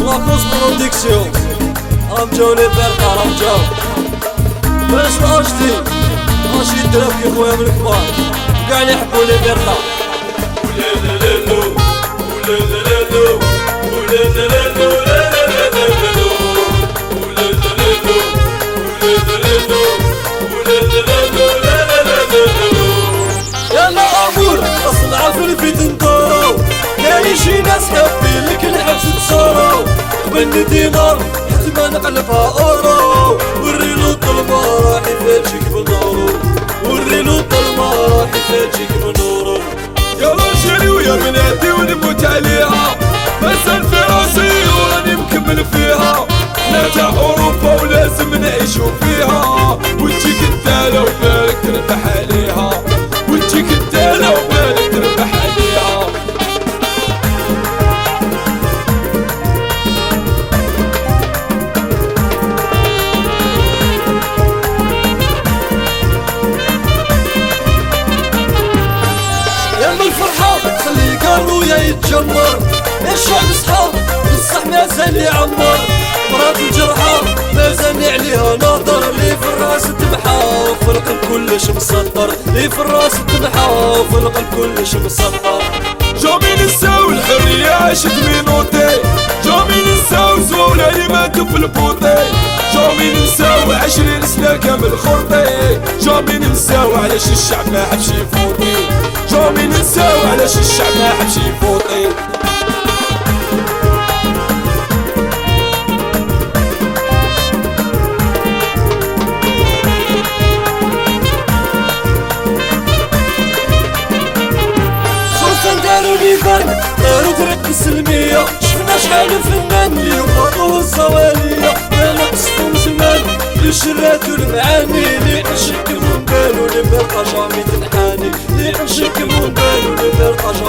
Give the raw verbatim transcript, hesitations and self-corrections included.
لاكوس برودكسيون راهم جاو لي فرقة راهم جاو باش الاجدي ماشي الدراب كي خويا من الكبار كاع اللي يحبوا لي فرقة يلا امور اصنع في الفيت ندورو كاين شي ناس حابين لك الحبس تصورو قبل دينار حتى ما نقلبها اورو وريلو الظلمة راحي فاتشيك بنورو وريلو الظلمة راحي فاتشيك بنورو يلا جري ويا بنادي ونموت عليها مسال في راسي وراني مكمل فيها حنا تاع اوروبا ولازم نعيشو فيها وتجيك الدالة وبالك تربح عليها وتجيك الدالة وبالك تربح عليها الفرحة خلي قالويا يتجمر الشعب صحاب بصح مازال يعمر مرات الجرحى مازال عليها ناظر لي في الراس تبحى وفي القلب كلش مسطر لي في الراس تبحى وفي القلب كلش مسطر جامي نساو الحرية عاشت مينوتي جامي نساو زولا اللي ماتو في البوطي جامي نساو عشرين سنة كامل خرطي جامي نساو علاش الشعب ما حبش يفوتي جامي نساو علاش الشعب ما حبش يفوتي دارو لي فن دارو طريق السلمية شفنا شحال فنان اليوم هضو الزوالية انا قصتو زمان للشرات والمعاني لي نشك من بالو لي مبقى جامي تنحاني لي نشك من بالو لي مبقى